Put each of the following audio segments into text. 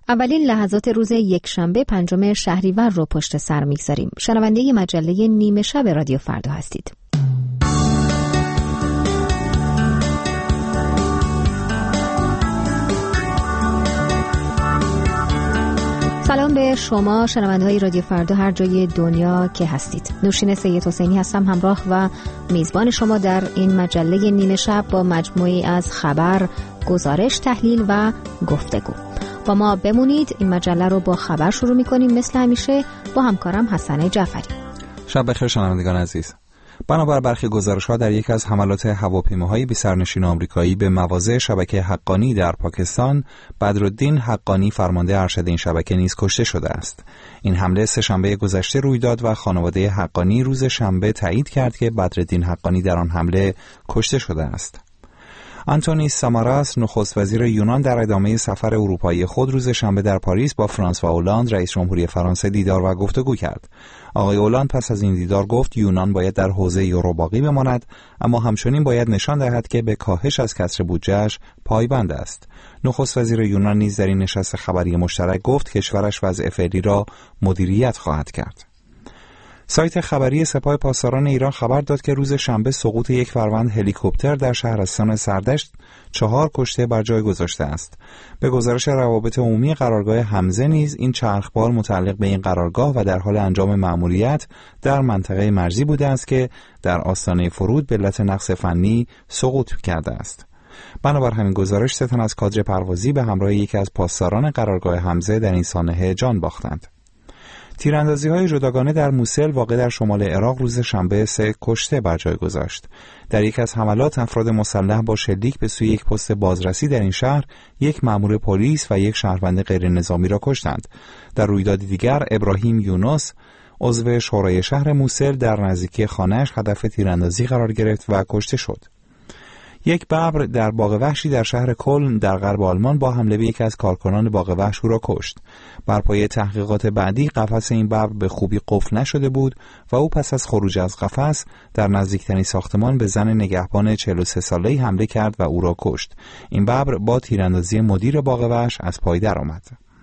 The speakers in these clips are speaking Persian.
اولین لحظات روز یکشنبه 5 شهریور رو پشت سر میگذاریم. شنونده مجله نیمه شب رادیو فردا هستید. سلام به شما شنونده‌های رادیو فردا هر جای دنیا که هستید. نوشین سید حسینی هستم، همراه و میزبان شما در این مجله نیمه شب با مجموعی از خبر، گزارش، تحلیل و گفتگو. با ما بمونید. این مجله رو با خبر شروع می‌کنیم مثل همیشه با همکارم حسن جعفری. شب بخیر شنوندگان عزیز. بنابر برخی گزارش‌ها در یک از حملات هواپیماهای بی‌سرنشین آمریکایی به مواضع شبکه حقانی در پاکستان، بدرالدین حقانی فرمانده ارشد این شبکه نیز کشته شده است. این حمله سه‌شنبه گذشته روی داد و خانواده حقانی روز شنبه تایید کرد که بدرالدین حقانی در آن حمله کشته شده است. آنتونی ساماراس نخست وزیر یونان در ادامه سفر اروپایی خود روز شنبه در پاریس با فرانسوا اولاند رئیس جمهوری فرانسه دیدار و گفتگو کرد. آقای اولاند پس از این دیدار گفت یونان باید در حوزه یورو باقی بماند، اما همچنین باید نشان دهد که به کاهش از کسر بودجه‌اش پایبند است. نخست وزیر یونان نیز در این نشست خبری مشترک گفت کشورش وضع فعلی را مدیریت خواهد کرد. سایت خبری سپاه پاسداران ایران خبر داد که روز شنبه سقوط یک فروند هلیکوپتر در شهرستان سردشت 4 کشته بر جای گذاشته است. به گزارش روابط عمومی قرارگاه حمزه نیز این چرخبال متعلق به این قرارگاه و در حال انجام مأموریت در منطقه مرزی بوده است که در آستانه فرود به علت نقص فنی سقوط کرده است. بنابر همین گزارش 3 تن از کادر پروازی به همراه یکی از پاسداران قرارگاه حمزه در این سانحه جان باختند. تیراندازی‌های جداگانه در موسل واقع در شمال عراق روز شنبه 3 کشته بر جای گذاشت. در یک از حملات افراد مسلح با شلیک به سوی یک پست بازرسی در این شهر یک مأمور پلیس و یک شهروند غیرنظامی را کشتند. در رویداد دیگر ابراهیم یونس عضو شورای شهر موسل در نزدیکی خانه‌اش هدف تیراندازی قرار گرفت و کشته شد. یک ببر در باغ وحشی در شهر کلن در غرب آلمان با حمله به یکی از کارکنان باغ وحش او را کشت. بر پایه تحقیقات بعدی قفس این ببر به خوبی قفل نشده بود و او پس از خروج از قفس در نزدیکترین ساختمان به زن نگهبان 43 ساله‌ای حمله کرد و او را کشت. این ببر با تیراندازی مدیر باغ وحش از پای درآمد.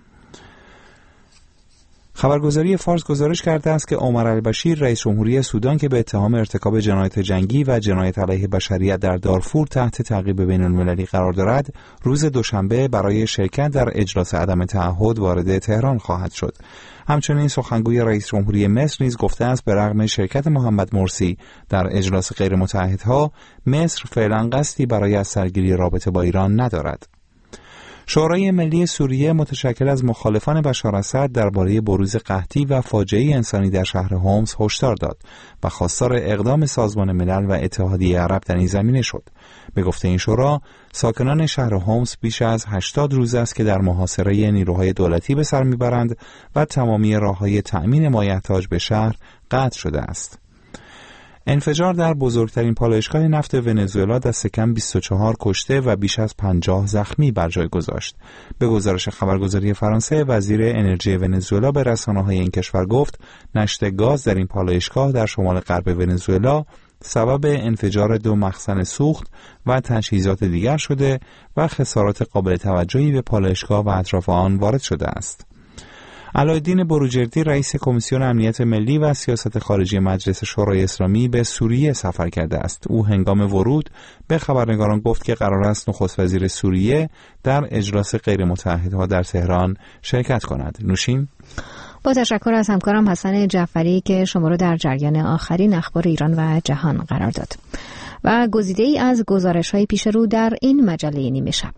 خبرگزاری فارس گزارش کرده است که عمر البشیر رئیس جمهوری سودان که به اتهام ارتکاب جنایت جنگی و جنایت علیه بشریت در دارفور تحت تعقیب بین‌المللی قرار دارد، روز دوشنبه برای شرکت در اجلاس عدم تعهد وارد تهران خواهد شد. همچنین سخنگوی رئیس جمهوری مصر نیز گفته است به رغم شرکت محمد مرسی در اجلاس غیرمتعهدها، مصر فعلا قصدی برای از سرگیری رابطه با ایران ندارد. شورای ملی سوریه متشکل از مخالفان بشار اسد درباره بروز قحطی و فاجعه انسانی در شهر هومس هشدار داد و خواستار اقدام سازمان ملل و اتحادیه عرب در این زمینه شد. به گفته این شورا، ساکنان شهر هومس بیش از 80 روز است که در محاصره نیروهای دولتی به سر میبرند و تمامی راه‌های تأمین مایحتاج به شهر قطع شده است. انفجار در بزرگترین پالایشگاه نفت ونزوئلا دست کم 24 کشته و بیش از 50 زخمی بر جای گذاشت. به گزارش خبرگزاری فرانسه، وزیر انرژی ونزوئلا به رسانه‌های این کشور گفت نشت گاز در این پالایشگاه در شمال غرب ونزوئلا سبب انفجار 2 مخزن سوخت و تجهیزات دیگر شده و خسارات قابل توجهی به پالایشگاه و اطراف آن وارد شده است. علایالدین بروجردی رئیس کمیسیون امنیت ملی و سیاست خارجی مجلس شورای اسلامی به سوریه سفر کرده است. او هنگام ورود به خبرنگاران گفت که قرار است نخست وزیر سوریه در اجلاس غیرمتعهدها در تهران شرکت کند. نوشین. با تشکر از همکارم حسن جعفری که شما را در جریان آخرین اخبار ایران و جهان قرار داد و گزیده‌ای از گزارش‌های پیش رو در این مجله نیمه شب.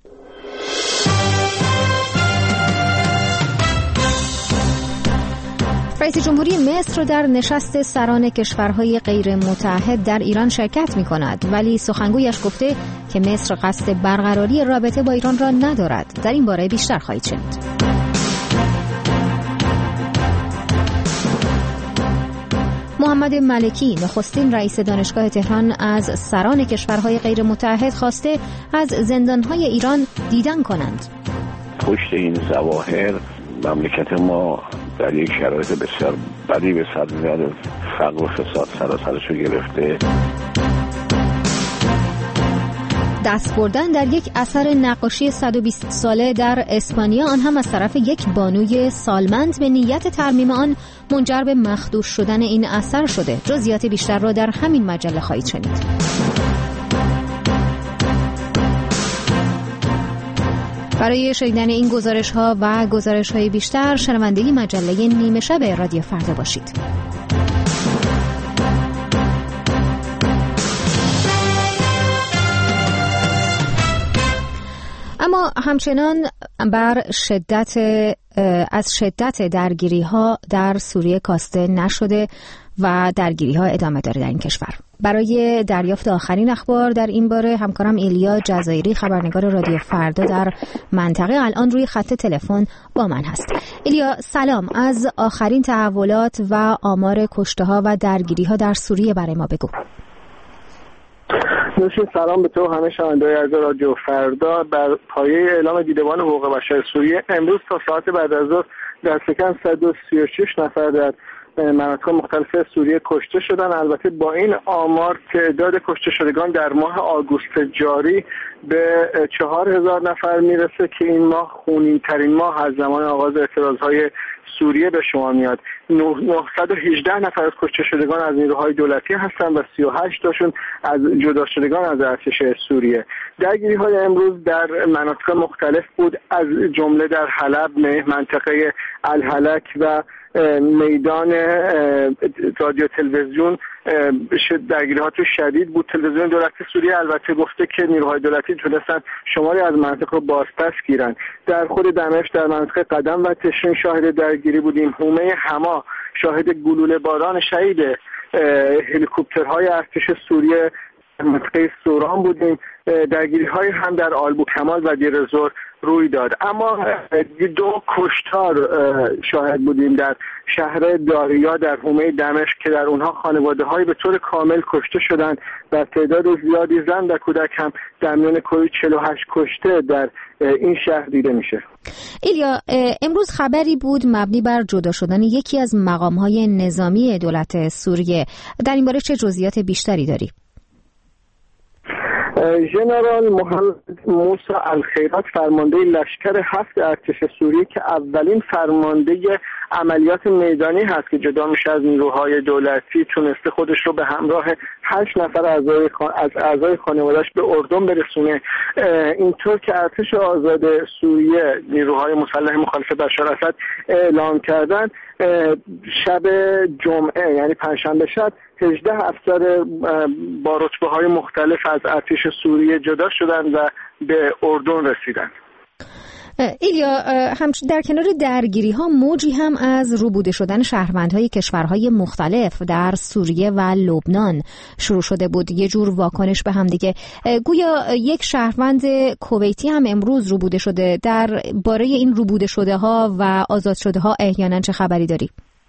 رئیس جمهوری مصر در نشست سران کشورهای غیر متحد در ایران شرکت می کند، ولی سخنگویش گفته که مصر قصد برقراری رابطه با ایران را ندارد. در این باره بیشتر خواهید شنید. محمد ملکی نخستین رئیس دانشگاه تهران از سران کشورهای غیر متحد خواسته از زندانهای ایران دیدن کنند. پشت این ظواهر مملکت ما در یک شرایط بسیار بدی به سر میاد، فقر و فساد سراسرش رو گرفته. دست بردن در یک اثر نقاشی 120 ساله در اسپانیا، آن هم از طرف یک بانوی سالمند، به نیت ترمیم آن منجر به مخدوش شدن این اثر شده. جزئیات بیشتر را در همین مجله خواهید شنید. برای شنیدن این گزارش‌ها و گزارش‌های بیشتر شنونده مجله نیمه شب رادیو فردا باشید. اما همچنان از شدت درگیری‌ها در سوریه کاسته نشده و درگیری‌ها ادامه داره در این کشور. برای دریافت آخرین اخبار در این باره همکارم ایلیا جزایری، خبرنگار رادیو فردا در منطقه، الان روی خط تلفن با من هست. ایلیا سلام، از آخرین تحولات و آمار کشته‌ها و درگیری‌ها در سوریه برای ما بگو. نوشین، سلام به تو و همه شنونده‌های عزیز رادیو فردا. بر پایه اعلام دیدبان حقوق بشر سوریه، امروز تا ساعت بعد از ظهر دست کم 136 نفر در مناطق مختلف سوریه کشته شدن. البته با این آمار تعداد کشته شدگان در ماه آگوست جاری به 4000 نفر میرسه که این ماه خونین‌ترین ماه از زمان آغاز اعتراضهای سوریه به شما میاد. 918 نفر از کشته شدگان از نیروهای دولتی هستند و 38 تاشون از جدا شدگان از ارتش سوریه. درگیری‌های امروز در مناطق مختلف بود، از جمله در حلب، منطقه الحلک و میدان رادیو تلویزیون درگیری‌ها تو شدید بود. تلویزیون دولتی سوریه البته گفته که نیروهای دولتی تونستن شماری از مناطق رو بازپس گیرن. در خود دمشق در منطقه قدم و تشرین شاهد درگیری بودیم. حومه حما شاهد گلوله باران شهید هلیکوپترهای ارتش سوریه منطقه سوران بودیم. درگیری‌های هم در آلبو کمال و دیر زور روی داد. اما 2 کشتار شاهد بودیم در شهر داریا در حومه دمشق که در اونها خانواده‌های به طور کامل کشته شدند و تعداد زیادی زن و کودک هم در میان 48 کشته در این شهر دیده میشه. ایلیا، امروز خبری بود مبنی بر جدا شدن یکی از مقام‌های نظامی دولت سوریه. در این باره چه جزئیات بیشتری داری؟ ژنرال محمد موسی الخیرات، فرمانده لشکر 7 ارتش سوریه که اولین فرمانده عملیات میدانی هست که جدا میشه از نیروهای دولتی، تونسته خودش رو به همراه 8 نفر از اعضای خانواده‌اش به اردن برسونه. اینطور که ارتش آزاد سوریه، نیروهای مسلح مخالف بشار اسد اعلام کردن، شب جمعه یعنی پنجشنبه شب 18 افسر با رتبه‌های مختلف از ارتش سوریه جدا شدند و به اردن رسیدند. ایلیا، در کنار درگیری‌ها موجی هم از روبوده شدن شهروندهای کشورهای مختلف در سوریه و لبنان شروع شده بود. یه جور واکنش به هم دیگه. گویا یک شهروند کویتی هم امروز روبوده شده. در باره این روبوده شده ها و آزاد شده ها احیانا چه خبری داری؟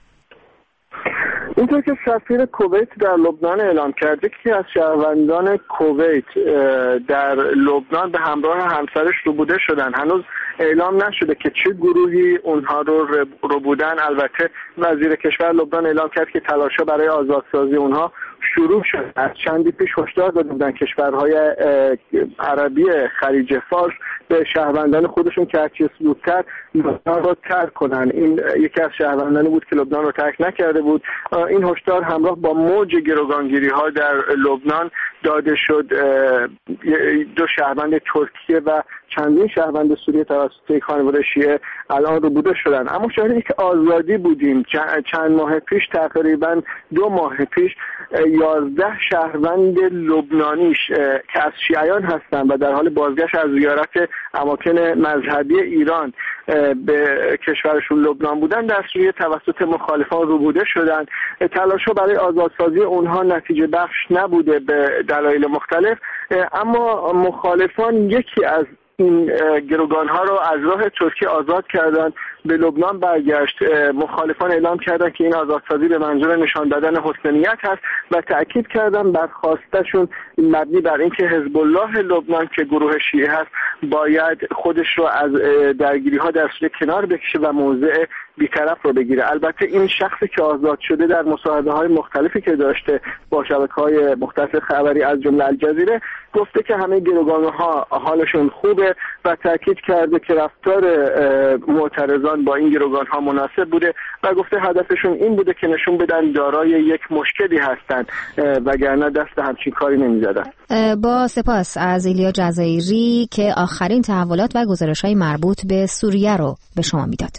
اینطور که سفیر کویت در لبنان اعلام کرده که از شهروندان کویت در لبنان به همراه همسرش روبوده شدن. هنوز اعلام نشده که چه گروهی اونها رو بودن. البته وزیر کشور لبنان اعلام کرد که تلاش‌ها برای آزادسازی اونها شروع شد. از چندی پیش هشدار داده بودن کشورهای عربی خلیج فارس به شهروندان خودشون که هرچی زودتر لبنان رو ترک کنن. این یکی از شهروندانی بود که لبنان رو ترک نکرده بود. این هشدار همراه با موج گروگانگیری‌ها در لبنان داده شد. 2 شهروند ترکیه و چندین شهروند سوریه توسط خانواده شیعه الان روبوده شدن. اما شاهد یک آزادی بودیم چند ماه پیش، تقریبا 2 ماه پیش، 11 شهروند لبنانیش که از شیعیان هستند و در حال بازگشت از زیارت اماکن مذهبی ایران به کشورشون لبنان بودن در سوریه توسط مخالفان روبوده شدند. تلاش‌ها برای آزادسازی اونها نتیجه بخش نبوده به دلایل مختلف، اما مخالفان یکی از این گروگان‌ها رو از راه ترکیه آزاد کردند، به لبنان برگشت. مخالفان اعلام کردند که این آزادسازی به منظور نشان دادن حسنیت هست و تأکید کردند بر خواستشون مبنی بر اینکه حزب الله لبنان که گروه شیعه هست باید خودش رو از درگیری‌ها در سوریه کنار بکشه و موضع بی‌طرف رو بگیره. البته این شخصی که آزاد شده در مصاحبه‌های مختلفی که داشته با شبکه‌های مختلف خبری از جمله الجزیره گفته که همه گروگان‌ها حالشون خوبه و تاکید کرده که رفتار معترضان با این گروگان‌ها مناسب بوده و گفته هدفشون این بوده که نشون بدن دارای یک مشکلی هستند وگرنه دست همچین کاری نمی‌زدن. با سپاس از ایلیا جزایری که آخرین تحولات و گزارش‌های مربوط به سوریه رو به شما میداد.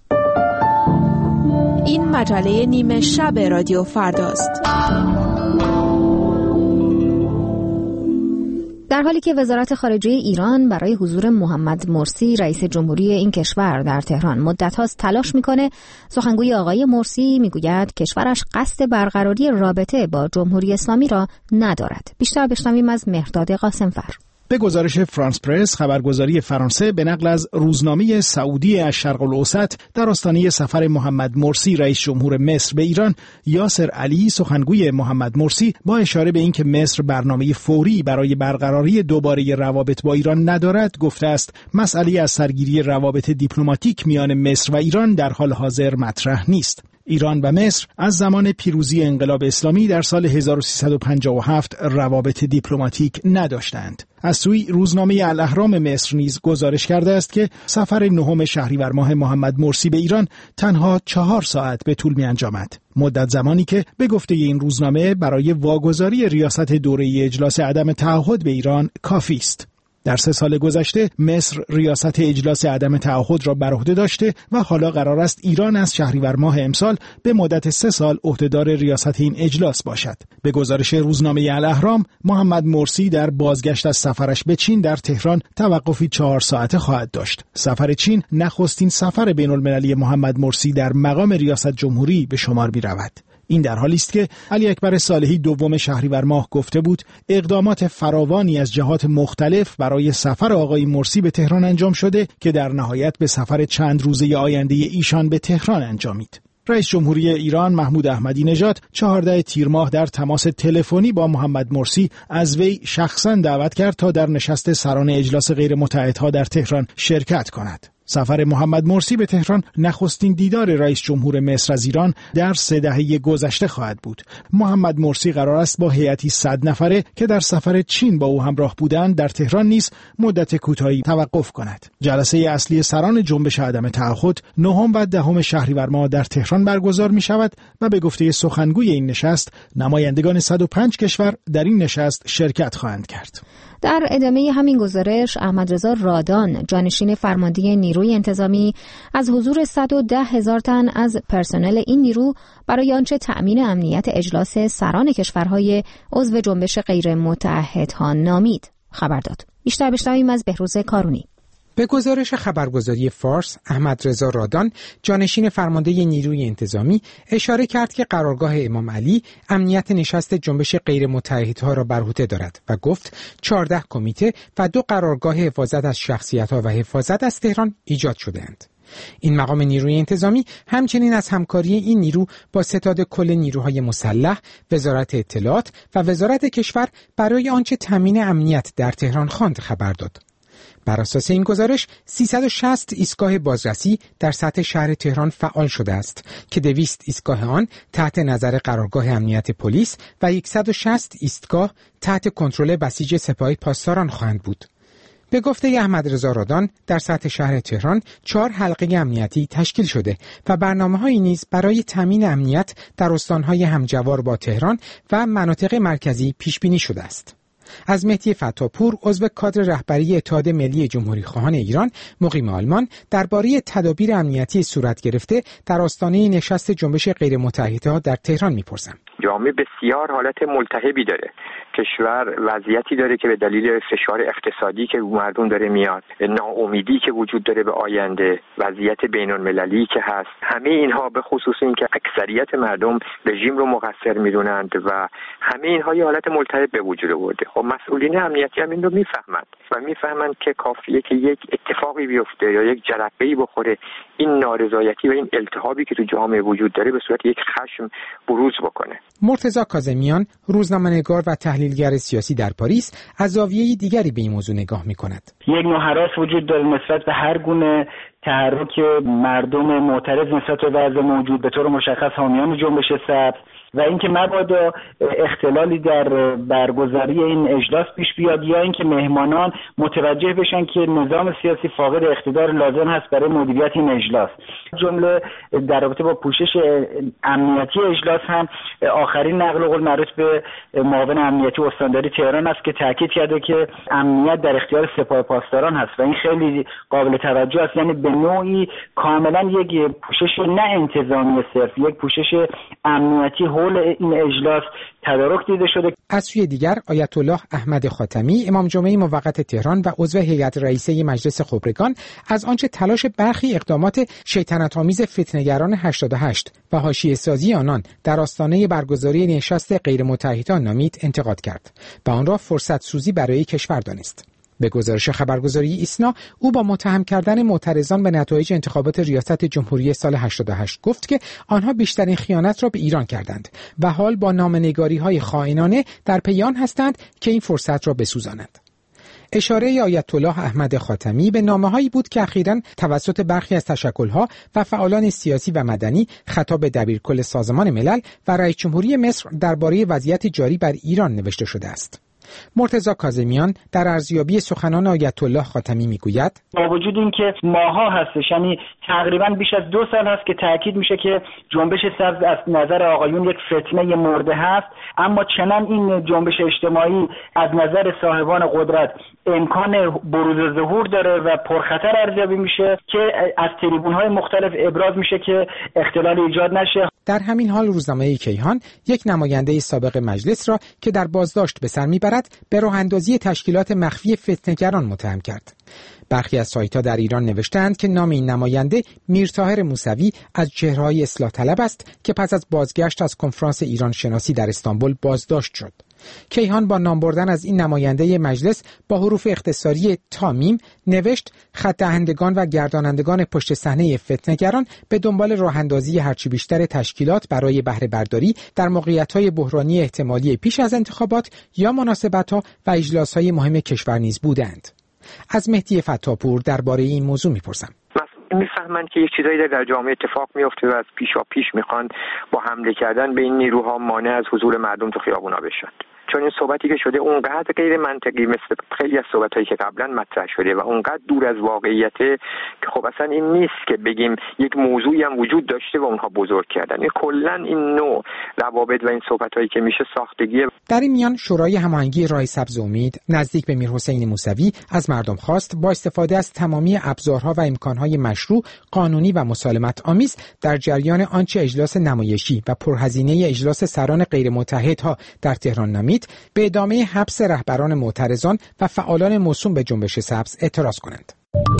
این مجله نیمه شب رادیو فرداست. در حالی که وزارت خارجه ایران برای حضور محمد مرسی رئیس جمهوری این کشور در تهران مدت هاست تلاش میکنه، سخنگوی آقای مرسی میگوید کشورش قصد برقراری رابطه با جمهوری اسلامی را ندارد. بیشتر بشنویم از مهرداد قاسمفر. به گزارش فرانس پرس، خبرگزاری فرانسه به نقل از روزنامه سعودی الشرق الاوسط، در آستانه سفر محمد مرسی رئیس جمهور مصر به ایران، یاسر علی سخنگوی محمد مرسی با اشاره به اینکه مصر برنامه فوری برای برقراری دوباره روابط با ایران ندارد گفته است مسئله از سرگیری روابط دیپلماتیک میان مصر و ایران در حال حاضر مطرح نیست. ایران و مصر از زمان پیروزی انقلاب اسلامی در سال 1357 روابط دیپلماتیک نداشتند. از سوی روزنامه الاهرام مصر نیز گزارش کرده است که سفر 9 شهریور ماه محمد مرسی به ایران تنها 4 ساعت به طول می انجامد. مدت زمانی که به گفته این روزنامه برای واگذاری ریاست دوره اجلاس عدم تعهد به ایران کافی است. در 3 سال گذشته مصر ریاست اجلاس عدم تعهد را بر عهده داشته و حالا قرار است ایران از شهریور ماه امسال به مدت 3 سال عهدهدار ریاست این اجلاس باشد. به گزارش روزنامه الاهرام، محمد مرسی در بازگشت از سفرش به چین در تهران توقفی 4 ساعته خواهد داشت. سفر چین نخستین سفر بین المللی محمد مرسی در مقام ریاست جمهوری به شمار می رود. این در حالی است که علی اکبر صالحی 2 شهریور ماه گفته بود اقدامات فراوانی از جهات مختلف برای سفر آقای مرسی به تهران انجام شده که در نهایت به سفر چند روزه آینده ایشان به تهران انجامید. رئیس جمهوری ایران محمود احمدی نژاد 14 تیر ماه در تماس تلفنی با محمد مرسی از وی شخصا دعوت کرد تا در نشست سران اجلاس غیر متحدها در تهران شرکت کند. سفر محمد مرسی به تهران نخستین دیدار رئیس جمهور مصر از ایران در 3 دهه گذشته خواهد بود. محمد مرسی قرار است با هیئتی 100 نفره که در سفر چین با او همراه بودند در تهران نیز مدت کوتاهی توقف کند. جلسه اصلی سران جنبش عدم تعهد 9 و 10 شهریور ماه در تهران برگزار می شود و به گفته سخنگوی این نشست نمایندگان 105 کشور در این نشست شرکت خواهند کرد. در ادامه همین گزارش احمدرضا رادان، جانشین فرمانده نیروی انتظامی، از حضور 110,000 تن از پرسنل این نیرو برای آنچه تأمین امنیت اجلاس سران کشورهای عضو جنبش غیر متعهدها نامید خبر داد. بیشتر بشنویم از بهروز کارونی. به گزارش خبرگزاری فارس، احمدرضا رادان، جانشین فرمانده نیروی انتظامی، اشاره کرد که قرارگاه امام علی امنیت نشست جنبش غیر متعهدها را بر عهده دارد و گفت 14 کمیته و 2 قرارگاه حفاظت از شخصیت‌ها و حفاظت از تهران ایجاد شده‌اند. این مقام نیروی انتظامی همچنین از همکاری این نیرو با ستاد کل نیروهای مسلح، وزارت اطلاعات و وزارت کشور برای آنچه تامین امنیت در تهران خواند خبر داد. بر اساس این گزارش 360 ایستگاه بازرسی در سطح شهر تهران فعال شده است که 200 ایستگاه آن تحت نظر قرارگاه امنیت پلیس و 160 ایستگاه تحت کنترل بسیج سپاه پاسداران خواهند بود. به گفته احمدرضا رادان، در سطح شهر تهران 4 حلقه امنیتی تشکیل شده و برنامه‌هایی نیز برای تامین امنیت در استان‌های همجوار با تهران و مناطق مرکزی پیش بینی شده است. از مهدی فتاپور، عضو کادر رهبری اتحاد ملی جمهوری خواهان ایران مقیم آلمان، درباره تدابیر امنیتی صورت گرفته در آستانه نشست جنبش غیر متعهدها در تهران میپرسم. جامعه بسیار حالت ملتهبی داره. کشور وضعیتی داره که به دلیل فشار اقتصادی که مردم داره میاد، ناامیدی که وجود داره به آینده، وضعیت بین‌المللی که هست، همه اینها به خصوص این که اکثریت مردم رژیم رو مقصر میدونند و همه اینها یه حالت ملتهب به وجود آورده. خب مسئولین امنیتی هم این رو میفهمند که کافیه که یک اتفاقی بیفته یا یک جرقه‌ای بخوره، این نارضایتی و این التهابی که تو جامعه وجود داره به صورت یک خشم بروز بکنه. مرتضی کاظمیان، روزنامه‌نگار و تحلیلگر سیاسی در پاریس، از زاویه دیگری به این موضوع نگاه می‌کند. یک نوع هراس وجود داره نسبت به هر گونه تحرک مردم معترض نسبت به وضع موجود، به طور مشخص حامیان جنبش سبز، و اینکه مبادا اختلالی در برگزاری این اجلاس پیش بیاد یا اینکه مهمانان متوجه بشن که نظام سیاسی فاقد اقتدار لازم هست برای مدیریت این اجلاس. جمله در رابطه با پوشش امنیتی اجلاس هم آخرین نقل قول مربوط به معاون امنیتی استانداری تهران است که تاکید کرده که امنیت در اختیار سپاه پاسداران هست و این خیلی قابل توجه است. یعنی به نوعی کاملا یک پوشش نه انتظامی صرف، یک پوشش امنیتی حول این اجلاس تدارک دیده شده. از سوی دیگر آیت الله احمد خاتمی، امام جمعه موقت تهران و عضو هیئت رئیسه مجلس خبرگان، از آنچه تلاش برخی اقدامات شیطنت‌آمیز فتنه‌گران 88 و حاشیه سازی آنان در آستانه برگزاری نشست غیرمتعهدان نامید انتقاد کرد و آن را فرصت سوزی برای کشور دانست. به گزارش خبرگزاری ایسنا، او با متهم کردن معترضان به نتایج انتخابات ریاست جمهوری سال 88 گفت که آنها بیشترین خیانت را به ایران کردند و حال با نامه‌نگاری‌های خائنانه در پی آن هستند که این فرصت را بسوزانند. اشاره آیت الله احمد خاتمی به نامه‌هایی بود که اخیراً توسط برخی از تشکل‌ها و فعالان سیاسی و مدنی خطاب دبیرکل سازمان ملل و رئیس جمهوری مصر درباره وضعیت جاری بر ایران نوشته شده است. مرتضی کاظمیان در ارزیابی سخنان آیت الله خاتمی میگوید با وجود اینکه ماها هستش، یعنی تقریبا بیش از 2 سال هست که تاکید میشه که جنبش سبز از نظر آقایون یک فتنه مرده هست، اما چنان این جنبش اجتماعی از نظر صاحبان قدرت امکان بروز ظهور داره و پرخطر ارزیابی میشه که از تریبون‌های مختلف ابراز میشه که اختلال ایجاد نشه. در همین حال روزنامه کیهان یک نماینده سابق مجلس را که در بازداشت به سر میبرد به راه اندازی تشکیلات مخفی فتنه‌گران متهم کرد. برخی از سایت‌ها در ایران نوشتند که نام این نماینده میرطاهر موسوی از چهره‌های اصلاح طلب است که پس از بازگشت از کنفرانس ایران شناسی در استانبول بازداشت شد. کیهان با نام بردن از این نماینده مجلس با حروف اختصاری تامیم نوشت خط دهندگان و گردانندگان پشت صحنه فتنه‌گران به دنبال راه اندازی هرچی بیشتر تشکیلات برای بهره برداری در موقعیت‌های بحرانی احتمالی پیش از انتخابات یا مناسبت‌ها و اجلاس‌های مهم کشور نیز بودند. از مهدی فتاپور درباره این موضوع می‌پرسم. میفهمند که یه چیزایی در جامعه اتفاق میفته و از پیش میخوان با حمله کردن به این نیروها مانع از حضور مردم تو خیابونا بشن. چون این صحبتی که شده اونقدر غیر منطقی مثل خیلی از صحبتایی که قبلا مطرح شده و اونقدر دور از واقعیته که خب اصلا این نیست که بگیم یک موضوعی هم وجود داشته و اونها بزرگ کردن. این کلا این نوع روابط و این صحبتایی که میشه ساختگیه. در این میان شورای هماهنگی راه سبز امید نزدیک به میرحسین موسوی از مردم خواست با استفاده از تمامی ابزارها و امکانهای مشروع، قانونی و مسالمت آمیز در جریان آنچه اجلاس نمایشی و پرهزینه اجلاس سران غیرمتحدها در تهران نامید به ادامه حبس رهبران معترضان و فعالان موسوم به جنبش سبز اعتراض کنند.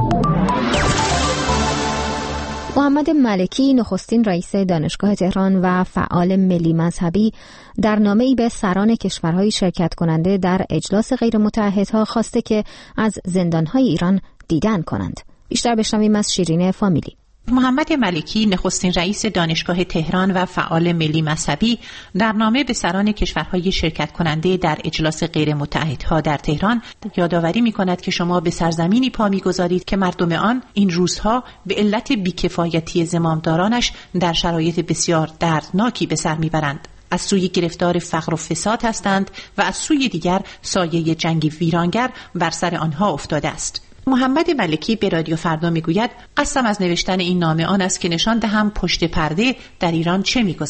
محمد ملکی، نخستین رئیس دانشگاه تهران و فعال ملی مذهبی، در نامه‌ای به سران کشورهای شرکت کننده در اجلاس غیرمتعهدها خواسته که از زندانهای ایران دیدن کنند. بیشتر بشنویم از شیرین فامیلی. محمد ملکی، نخستین رئیس دانشگاه تهران و فعال ملی مذهبی، در نامه به سران کشورهای شرکت کننده در اجلاس غیرمتعهدها در تهران یادآوری می‌کند که شما به سرزمینی پا می‌گذارید که مردم آن این روزها به علت بی‌کفایتی زمامدارانش در شرایط بسیار دردناکی به سر می‌برند. از سوی گرفتار فقر و فساد هستند و از سوی دیگر سایه جنگ ویرانگر بر سر آنها افتاده است. محمد ملکی به رادیو فردا میگوید قصدم از نوشتن این نامه آن است که نشان دهم پشت پرده در ایران چه میگذرد.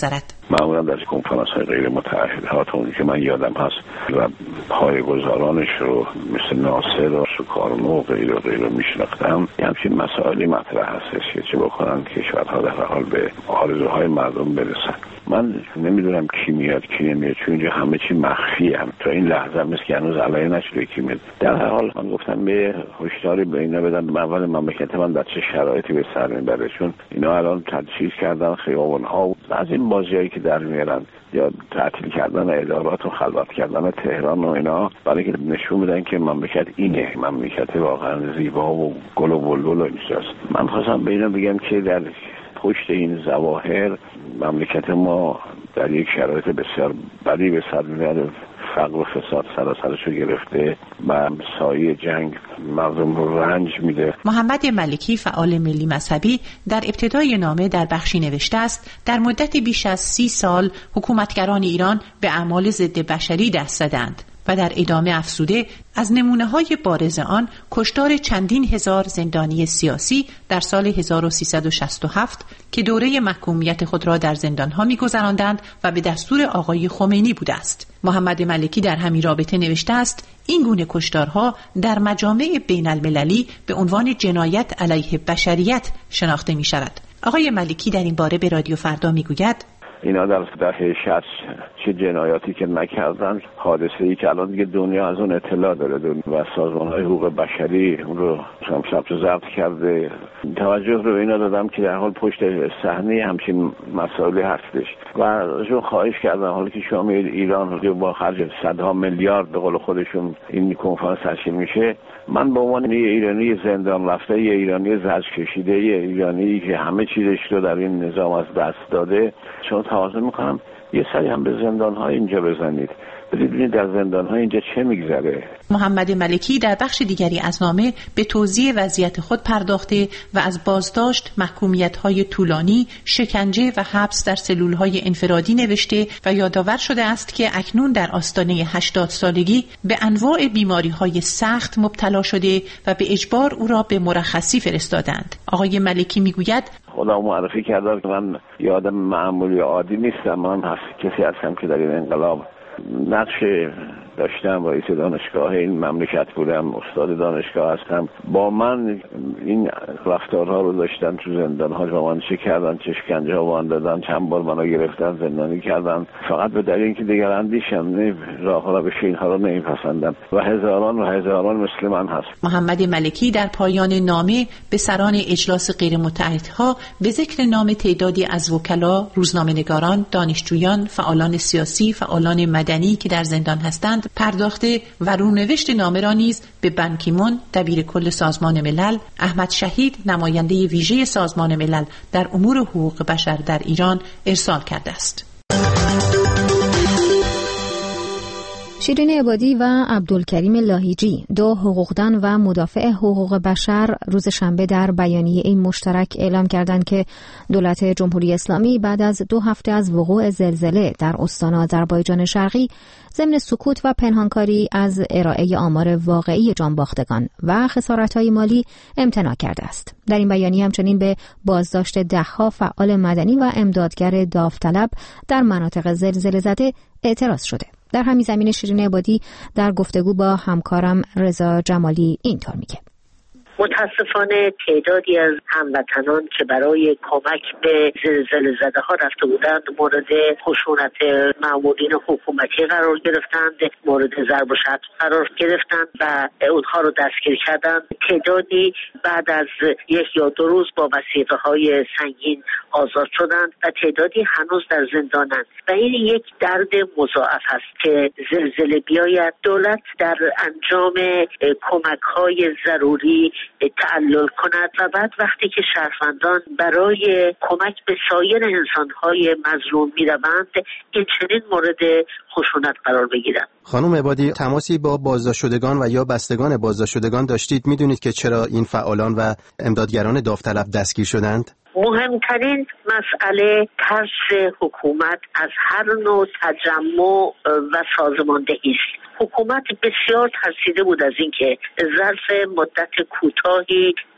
معمولا در کنفرانس‌های غیر متعهدها تا اونی که من یادم هست و پایه‌گذارانش رو مثل ناصر و سوکارنو و غیره و غیره میشناختم، همچین مسائلی مطرح هستش که چه بکنن کشورها در حال به آرزوهای مردم برسن. من نمیدونم کی میاد کی نمیاد، چون اینجا همه چی مخفی هم تا این لحظه مثل که هنوز علایه نشده کی میاد. در هر حال من گفتم به هشداری به اینا بدن اول مملکت من در چه شرایطی به سر میبره، چون اینا الان تجهیز کردن خیابان‌ها و از این بازیایی که در میارن یا تعطیل کردن ادارات و خلوت کردن تهران و اینا، برای که نشون میدن که مملکت اینه، مملکت واقعا زیبا و گل و بلبل و اینجاست. من خواستم به اینا بگم که در پشت این ظواهر مملکت ما در یک شرایط بسیار بدی به سر میبره، فقر و فساد سراسرشو گرفته و سایه جنگ مردم رو رنج میده. محمد ملکی فعال ملی مذهبی در ابتدای نامه در بخشی نوشته است در مدت بیش از 30 سال حکومتگران ایران به اعمال ضد بشری دست زدند و در ادامه افزوده از نمونه‌های بارز آن کشتار چندین هزار زندانی سیاسی در سال 1367 که دوره محکومیت خود را در زندان‌ها می‌گذراندند و به دستور آقای خمینی بوده است. محمد ملکی در همین رابطه نوشته است این گونه کشتارها در مجامع بین‌المللی به عنوان جنایت علیه بشریت شناخته می‌شود. آقای ملکی در این باره به رادیو فردا می‌گوید اینا در دهه 60 چه جنایاتی که نکردن، حادثه‌ای که الان دیگه دنیا از اون اطلاع داره و سازمان‌های حقوق بشری اون رو ثبت و ضبط کرده. توجه رو اینا دادم که در حال پشت صحنه همچین مسائلی هستش و ازشون خواهش کردم حالا که شما ایران با خرج صدها میلیارد به قول خودشون این کنفرانس تشکیل میشه، من به عنوان یه ایرانی زندان رفته، یه ایرانی زجر کشیده، یه ایرانی که همه چیزش رو در این نظام از دست داده، شما تقاضا میکنم یه سری هم به زندان‌های اینجا بزنید، ببینید در زندان‌های اینجا چه میگذره. محمد ملکی در بخش دیگری از نامه به توضیح وضعیت خود پرداخته و از بازداشت، محکومیت‌های طولانی، شکنجه و حبس در سلول‌های انفرادی نوشته و یادآور شده است که اکنون در آستانه 80 سالگی به انواع بیماری‌های سخت مبتلا شده و به اجبار او را به مرخصی فرستادند. آقای ملکی میگوید خدا معرفی کرده که من یه آدم معمولی عادی نیستم، من کسی هستم که در این انقلاب نقش داشتم، رئیس دانشگاه این مملکت بودم، استاد دانشگاه هستم. با من این رفتارها رو داشتن تو زندان‌ها، با من چه کردن، چه شکنجه ها وان دادن، چند بار منو گرفتن زندانی کردن، فقط به دلیل اینکه دیگر اندیشم راه را به اینها رو نمیپسندم و هزاران مثل من هست. محمد ملکی در پایان نامه به سران اجلاس غیر متحدها به ذکر نام تعدادی از وکلا، روزنامه‌نگاران، دانشجویان، فعالان سیاسی، فعالان مدنی که در زندان هستند پرداخته و رونوشت نامه را نیز به بن کی مون دبیر کل سازمان ملل، احمد شهید نماینده ویژه سازمان ملل در امور حقوق بشر در ایران ارسال کرده است. شیرین عبادی و عبدالکریم لاهیجی، دو حقوقدان و مدافع حقوق بشر، روز شنبه در بیانیه این مشترک اعلام کردند که دولت جمهوری اسلامی بعد از 2 هفته از وقوع زلزله در استان آذربایجان شرقی ضمن سکوت و پنهانکاری از ارائه آمار واقعی جانباختگان و خسارت‌های مالی امتناع کرده است. در این بیانیه همچنین به بازداشت ده‌ها فعال مدنی و امدادگر داوطلب در مناطق زلزله زده اعتراض شده. در همین زمینه شیرین عبادی در گفتگو با همکارم رضا جمالی اینطور میگه: متاسفانه تعدادی از هموطنان که برای کمک به زلزله زده ها رفته بودند مورد خشونت مامورین حکومتی قرار گرفتند، مورد ضرب و شتم قرار گرفتند و اونها رو دستگیر کردند. تعدادی بعد از 1 یا 2 روز با وثیقه‌های سنگین آزاد شدند و تعدادی هنوز در زندانند و این یک درد مضاعف است که زلزله بیاید، دولت در انجام کمک‌های ضروری تعلل کند و بعد وقتی که شهروندان برای کمک به سایر انسان‌های مظلوم می‌روند این چنین مورد خشونت قرار بگیرند. خانم عبادی، تماسی با بازداشتشدگان و یا بستگان بازداشتشدگان داشتید؟ می‌دونید که چرا این فعالان و امدادگران داوطلب دستگیر شدند؟ مهمترین مسئله ترس حکومت از هر نوع تجمع و سازماندهی است. حکومت بسیار ترسیده بود از اینکه ظرف مدت کوتاهی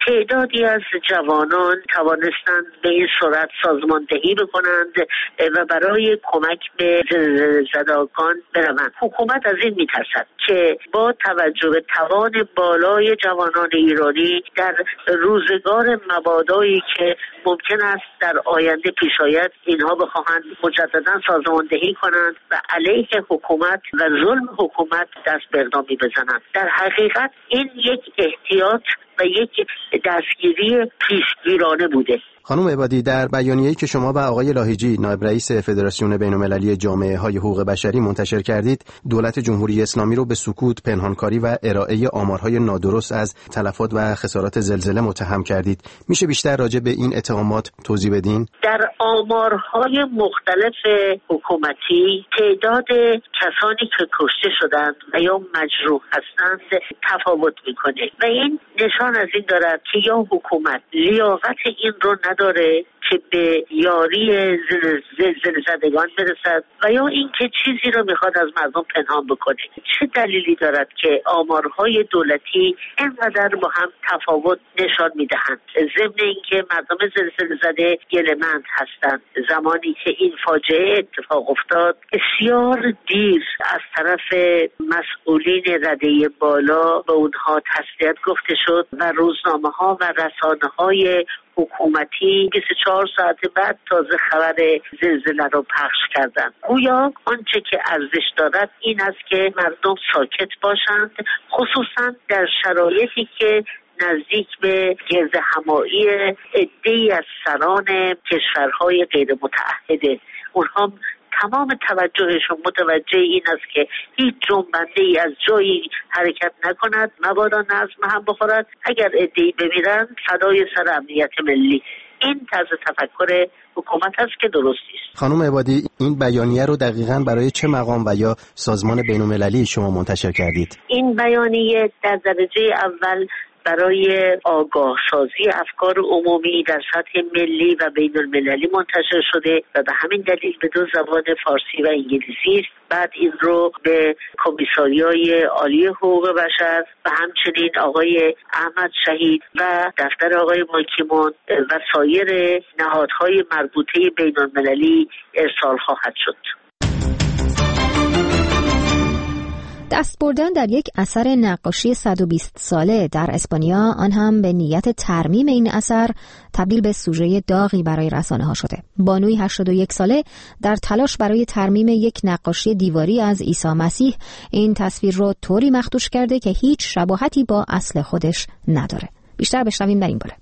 تعدادی از جوانان توانستند به این صورت سازماندهی بکنند و برای کمک به زلزله‌زدگان بروند. حکومت از این میترسد که با توجه به توان بالای جوانان ایرانی در روزگار مبادایی که ممکن است در آینده پیش آید اینها بخواهند مجددا سازماندهی کنند و علیه حکومت و ظلم حکومت دست به اقدامی بزنند. در حقیقت این یک احتیاط و یک دستگیری پیشگیرانه بوده. خانم عبادی، در بیانیه‌ای که شما و آقای لاهیجی نایب رئیس فدراسیون بین‌المللی جامعه‌های حقوق بشری منتشر کردید، دولت جمهوری اسلامی رو به سکوت، پنهانکاری و ارائه آمارهای نادرست از تلفات و خسارات زلزله متهم کردید. میشه بیشتر راجع به این اتهامات توضیح بدین؟ در آمارهای مختلف حکومتی تعداد کسانی که کشته شدند و یا مجروح هستند تفاوت میکنه و این نشان از این دارد که یا حکومت لیاقت این رو نداره که به یاری زلزله‌زدگان برسد و یا اینکه چیزی رو میخواد از مردم پنهان بکنه. چه دلیلی دارد که آمارهای دولتی اینقدر با هم تفاوت نشان میدهند؟ ضمن اینکه مردم زلزله‌زده گله‌مند هستند. زمانی که این فاجعه اتفاق افتاد بسیار دیر از طرف مسئولین رده بالا به اونها تسلیت گفته شد و روزنامه‌ها و رسانه‌های حکومتی 24 ساعت بعد تازه خبر زلزله رو پخش کردن. گویا آنچه که ارزش دارد این است که مردم ساکت باشند، خصوصا در شرایطی که نزدیک به گرد همایی عده‌ای از سران کشورهای غیر متعهده. اونها تمام توجهشون متوجه این است که هیچ جنبنده ای از جایی حرکت نکند، مبادا نظم هم بخورد. اگر عده‌ای بمیرن فدای سر امنیت ملی. این طرز تفکر حکومت است که درست است. خانم عبادی، این بیانیه رو دقیقاً برای چه مقام و یا سازمان بین‌المللی شما منتشر کردید؟ این بیانیه در درجه اول برای آگاه سازی افکار عمومی در سطح ملی و بین المللی منتشر شده و به همین دلیل به دو زبان فارسی و انگلیسی است. بعد این رو به کمیساریای عالی حقوق بشر و همچنین آقای احمد شهید و دفتر آقای بانکیمون و سایر نهادهای مربوطه بین المللی ارسال خواهد شد. دست بردن در یک اثر نقاشی 120 ساله در اسپانیا، آن هم به نیت ترمیم این اثر، تبدیل به سوژه داغی برای رسانه‌ها شده. بانوی 81 ساله در تلاش برای ترمیم یک نقاشی دیواری از عیسی مسیح این تصویر رو طوری مخدوش کرده که هیچ شباهتی با اصل خودش نداره. بیشتر بشنویم در این باره.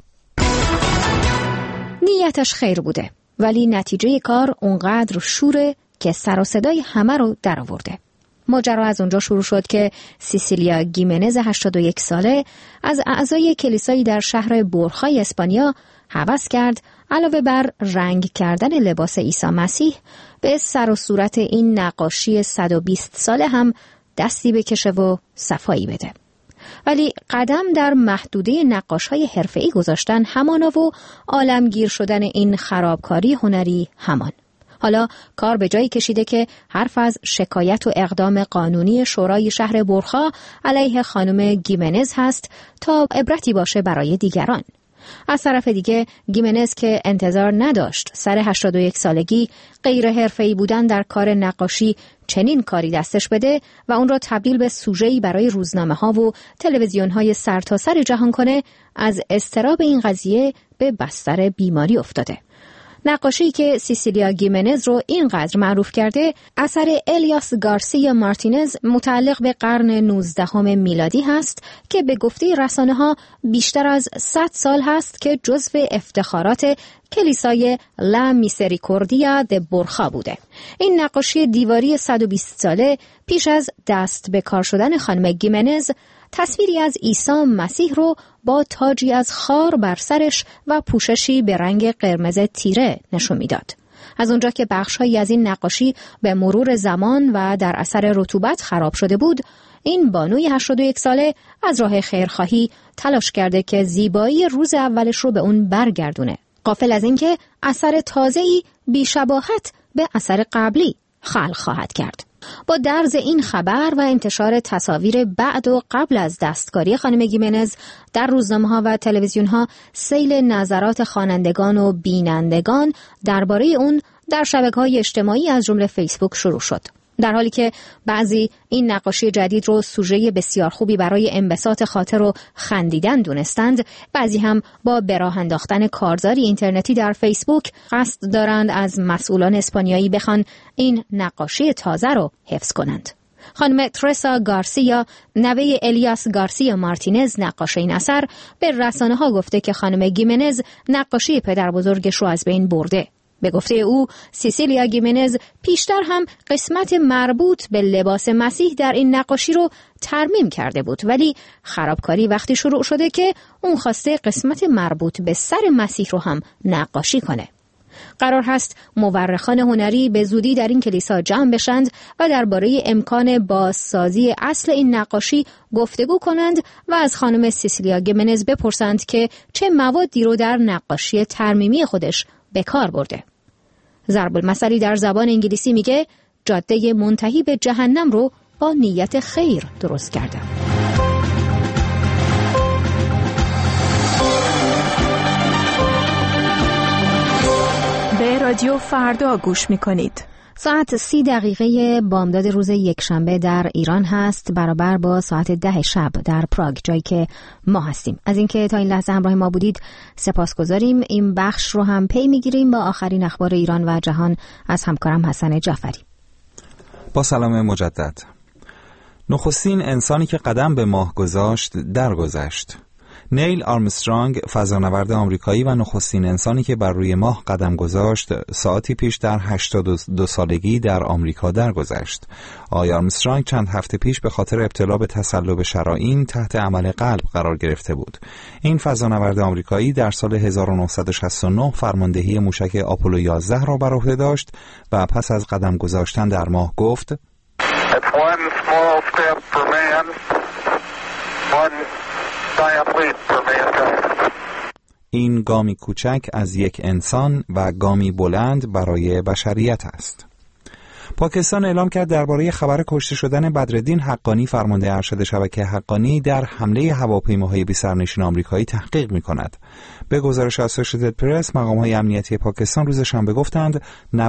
نیتش خیر بوده، ولی نتیجه کار اونقدر شوره که سر و صدای همه رو درآورده. ماجرا از اونجا شروع شد که سیسیلیا گیمنز 81 ساله از اعضای کلیسایی در شهر بورخای اسپانیا هوس کرد علاوه بر رنگ کردن لباس عیسی مسیح به سر و صورت این نقاشی 120 ساله هم دستی بکشه و صفایی بده. ولی قدم در محدوده نقاش‌های حرفه‌ای گذاشتن همانا و عالمگیر شدن این خرابکاری هنری همان. حالا کار به جایی کشیده که حرف از شکایت و اقدام قانونی شورای شهر بورخا علیه خانم گیمنز هست تا عبرتی باشه برای دیگران. از طرف دیگه گیمنز که انتظار نداشت سر 81 سالگی غیر حرفه‌ای بودن در کار نقاشی چنین کاری دستش بده و اون را تبدیل به سوژه‌ای برای روزنامه‌ها و تلویزیون‌های سرتاسر جهان کنه، از اضطراب این قضیه به بستر بیماری افتاده. نقاشی که سیسیلیا گیمنز رو اینقدر معروف کرده اثر الیاس گارسیا مارتینز متعلق به قرن 19 میلادی هست که به گفته رسانه‌ها بیشتر از 100 سال هست که جزو افتخارات کلیسای لا میسریکوردیا د بورخا بوده. این نقاشی دیواری 120 ساله پیش از دست به کار شدن خانم گیمنز تصویری از عیسی مسیح رو با تاجی از خار بر سرش و پوششی به رنگ قرمز تیره نشون میداد. از اونجا که بخش‌هایی از این نقاشی به مرور زمان و در اثر رطوبت خراب شده بود، این بانوی 81 ساله از راه خیرخواهی تلاش کرده که زیبایی روز اولش رو به اون برگردونه، غافل از اینکه اثر تازه‌ای بی‌شباهت به اثر قبلی خلق خواهد کرد. با درز این خبر و انتشار تصاویر بعد و قبل از دستکاری خانم گیمنز در روزنامه‌ها و تلویزیون‌ها، سیل نظرات خوانندگان و بینندگان درباره اون در شبکه‌های اجتماعی از جمله فیسبوک شروع شد. در حالی که بعضی این نقاشی جدید رو سوژه بسیار خوبی برای انبساط خاطر و خندیدن دونستند، بعضی هم با به راه انداختن کارزاری اینترنتی در فیسبوک قصد دارند از مسئولان اسپانیایی بخوان این نقاشی تازه رو حفظ کنند. خانم ترسا گارسیا، نوه الیاس گارسیا مارتینز نقاش این اثر، به رسانه‌ها گفته که خانم گیمنز نقاشی پدر بزرگش رو از بین برده. به گفته او، سیسیلیا گیمنز پیشتر هم قسمت مربوط به لباس مسیح در این نقاشی رو ترمیم کرده بود، ولی خرابکاری وقتی شروع شده که اون خواسته قسمت مربوط به سر مسیح رو هم نقاشی کنه. قرار هست مورخان هنری به زودی در این کلیسا جمع بشند و درباره امکان بازسازی اصل این نقاشی گفتگو کنند و از خانم سیسیلیا گیمنز بپرسند که چه موادی رو در نقاشی ترمیمی خودش به کار برده. ضرب المثلی در زبان انگلیسی میگه جاده منتهی به جهنم رو با نیت خیر درست کردم. به رادیو فردا گوش میکنید. ساعت 30 بامداد روز یکشنبه در ایران هست، برابر با ساعت 10 شب در پراگ، جایی که ما هستیم. از اینکه تا این لحظه همراه ما بودید سپاسگزاریم. این بخش رو هم پی میگیریم با آخرین اخبار ایران و جهان از همکارم حسن جعفری. با سلام مجدد. نخستین انسانی که قدم به ماه گذاشت درگذشت. نیل آرمسترانگ، فضانورد آمریکایی و نخستین انسانی که بر روی ماه قدم گذاشت، ساعتی پیش در 82 سالگی در آمریکا درگذشت. آقای آرمسترانگ چند هفته پیش به خاطر ابتلا به تصلب شرائین تحت عمل قلب قرار گرفته بود. این فضانورد آمریکایی در سال 1969 فرماندهی موشک آپولو 11 را بر عهده داشت و پس از قدم گذاشتن در ماه گفت: این گامی کوچک از یک انسان و گامی بلند برای بشریت است. پاکستان اعلام کرد درباره خبر کشته شدن بدرالدین حقانی، فرمانده ارشد شبکه حقانی، در حمله هواپیماهای بی‌سرنشین آمریکایی تحقیق می‌کند. به گزارش اسوسییتد پرس، مقام‌های امنیتی پاکستان روز شنبه گفتند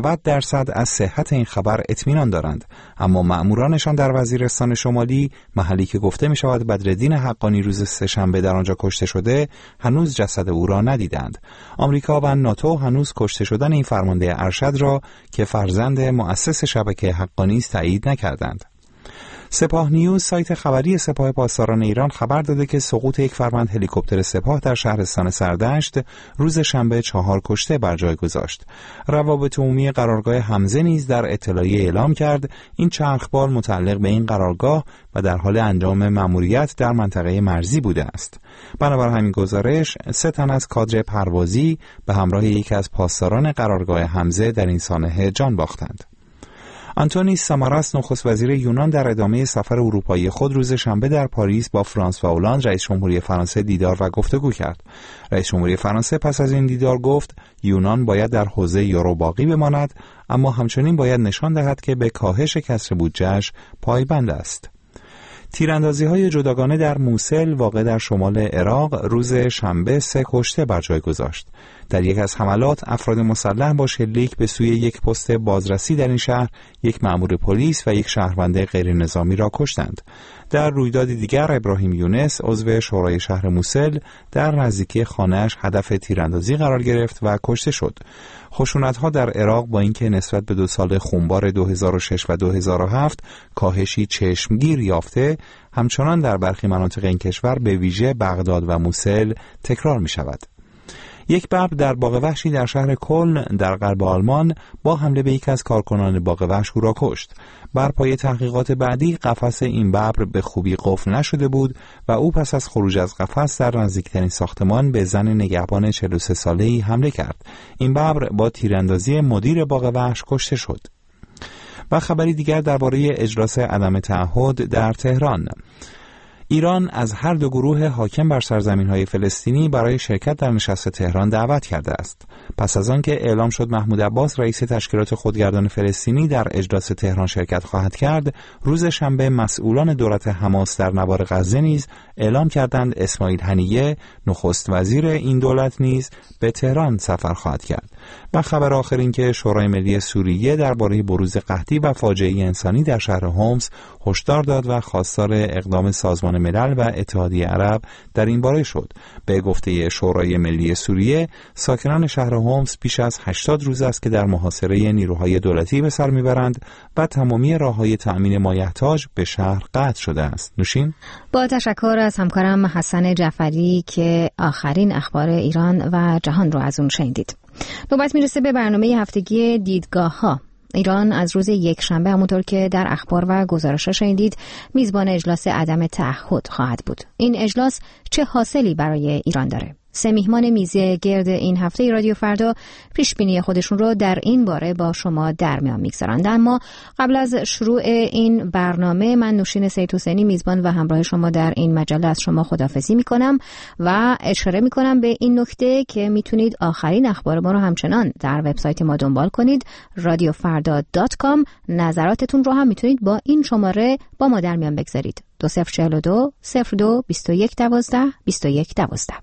90% از صحت این خبر اطمینان دارند، اما مأمورانشان در وزیرستان شمالی، محلی که گفته می‌شود بدرالدین حقانی روز سه‌شنبه در آنجا کشته شده، هنوز جسد او را ندیدند. آمریکا و ناتو هنوز کشته شدن این فرمانده ارشد را که فرزند مؤسس شبکه حقانی است تایید نکردند. سپاه نیوز، سایت خبری سپاه پاسداران ایران، خبر داده که سقوط یک فرماند هلیکوپتر سپاه در شهرستان سردشت روز شنبه 4 کشته بر جای گذاشت. روابط عمومی قرارگاه حمزه نیز در اطلاعیه اعلام کرد این چرخبال متعلق به این قرارگاه و در حال انجام مأموریت در منطقه مرزی بوده است. بنابر همین گزارش 3 تن از کادر پروازی به همراه یکی از پاسداران قرارگاه حمزه در این سانحه جان باختند. آنتونی ساماراس، نخست وزیر یونان، در ادامه سفر اروپایی خود روز شنبه در پاریس با فرانسوا اولاند، رئیس جمهوری فرانسه، دیدار و گفتگو کرد. رئیس جمهوری فرانسه پس از این دیدار گفت یونان باید در حوزه یورو باقی بماند، اما همچنین باید نشان دهد که به کاهش کسر بودجه‌اش پایبند است. تیراندازی‌های جداگانه در موسل، واقع در شمال عراق، روز شنبه 3 کشته بر جای گذاشت. در یک از حملات افراد مسلح با شلیک به سوی یک پست بازرسی در این شهر، یک مأمور پلیس و یک شهروند غیرنظامی را کشتند. در رویداد دیگر، ابراهیم یونس، عضو شورای شهر موسل، در نزدیکی خانه‌اش هدف تیراندازی قرار گرفت و کشته شد. خشونت‌ها در عراق با اینکه نسبت به 2 سال خونبار 2006 و 2007 کاهشی چشمگیر یافته، همچنان در برخی مناطق این کشور به ویژه بغداد و موسل تکرار می‌شود. یک ببر در باغ وحشی در شهر کلن در غرب آلمان با حمله به یک از کارکنان باغ وحش او را کشت. بر پایه تحقیقات بعدی قفس این ببر به خوبی قفل نشده بود و او پس از خروج از قفس در نزدیکترین ساختمان به زن نگهبان 43 ساله‌ای حمله کرد. این ببر با تیراندازی مدیر باغ وحش کشته شد. و خبری دیگر درباره اجلاس عدم تعهد در تهران. ایران از هر دو گروه حاکم بر سرزمین‌های فلسطینی برای شرکت در نشست تهران دعوت کرده است. پس از آنکه اعلام شد محمود عباس رئیس تشکیلات خودگردان فلسطینی در اجلاس تهران شرکت خواهد کرد، روز شنبه مسئولان دولت حماس در نوار غزه نیز اعلام کردند اسماعیل هنیه نخست وزیر این دولت نیز به تهران سفر خواهد کرد. و خبر آخر این که شورای ملی سوریه درباره بروز قحطی و فاجعه انسانی در شهر هومس هشدار داد و خواستار اقدام سازمان ملل و اتحادیه عرب در این باره شد. به گفته شورای ملی سوریه، ساکنان شهر هومس بیش از 80 روز است که در محاصره نیروهای دولتی به سر میبرند و تمامی راههای تأمین مایحتاج به شهر قطع شده است. نوشین؟ با تشکر از همکارم حسن جعفری که آخرین اخبار ایران و جهان رو از اون شنیدید. نوبت میرسه به برنامه هفتگی دیدگاه ها. ایران از روز یکشنبه همونطور که در اخبار و گزارش‌ها شنیدید میزبان اجلاس عدم تعهد خواهد بود. این اجلاس چه حاصلی برای ایران داره؟ سه میهمان میزی گرد این هفته رادیو فردا پیشبینی خودشون رو در این باره با شما در میان میگذارند. اما قبل از شروع این برنامه من نوشین سیدحسینی میزبان و همراه شما در این مجله از شما خداحافظی میکنم و اشاره میکنم به این نکته که میتونید آخرین اخبار ما رو همچنان در وبسایت ما دنبال کنید radiofarda.com. نظراتتون رو هم میتونید با این شماره با ما در میان بگذارید 2042 02 21 12 21 12.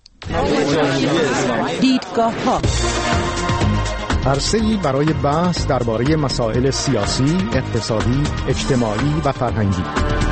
دیدگاه ها، عرصه‌ای برای بحث درباره مسائل سیاسی، اقتصادی، اجتماعی و فرهنگی.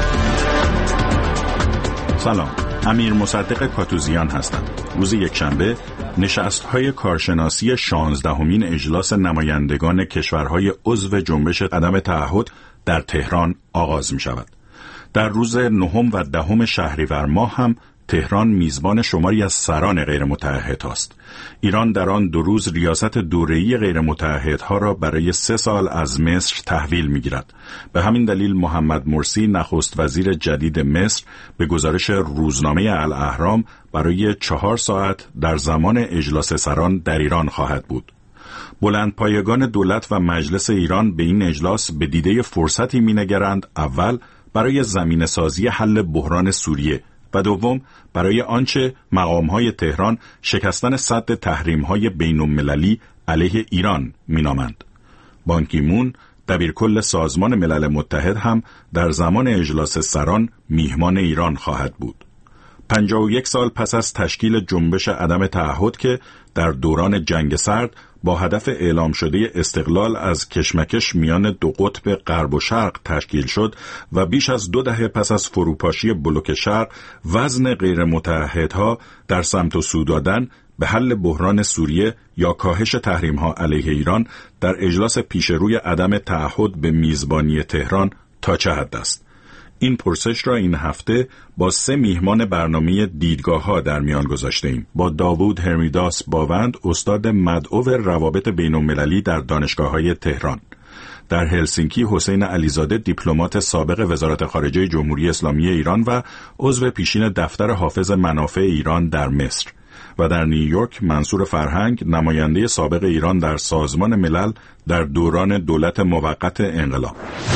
سلام، امیر مصدق کاتوزیان هستم. روز یکشنبه نشست‌های کارشناسی 16مین اجلاس نمایندگان کشورهای عضو جنبش عدم تعهد در تهران آغاز می‌شود. در روز 9 و 10 شهریور ماه هم تهران میزبان شماری از سران غیر متعهد است. ایران در آن 2 روز ریاست دوره‌ای غیر متعهدها را برای 3 سال از مصر تحویل می‌گیرد. به همین دلیل محمد مرسی نخست وزیر جدید مصر به گزارش روزنامه الاهرام برای 4 ساعت در زمان اجلاس سران در ایران خواهد بود. بلندپایگان دولت و مجلس ایران به این اجلاس به دیده فرصتی می‌نگرند. اول برای زمینه‌سازی حل بحران سوریه و دوم برای آنچه مقام‌های تهران شکستن سد تحریم‌های بین‌المللی علیه ایران می‌نامند. بان کی مون دبیرکل سازمان ملل متحد هم در زمان اجلاس سران میهمان ایران خواهد بود. 51 سال پس از تشکیل جنبش عدم تعهد که در دوران جنگ سرد با هدف اعلام شده استقلال از کشمکش میان دو قطب غرب و شرق تشکیل شد و بیش از 2 دهه پس از فروپاشی بلوک شرق، وزن غیر متعهدها در سمت و سو دادن به حل بحران سوریه یا کاهش تحریم‌ها علیه ایران در اجلاس پیشروی عدم تعهد به میزبانی تهران تا چه حد است؟ این پرسش را این هفته با 3 میهمان برنامه دیدگاه ها در میان گذاشته ایم. با داوود هرمیداس باوند، استاد مدعو روابط بین‌المللی در دانشگاه‌های تهران. در هلسینکی حسین علیزاده، دیپلمات سابق وزارت خارجه جمهوری اسلامی ایران و عضو پیشین دفتر حافظ منافع ایران در مصر. و در نیویورک منصور فرهنگ، نماینده سابق ایران در سازمان ملل در دوران دولت موقت انقلاب.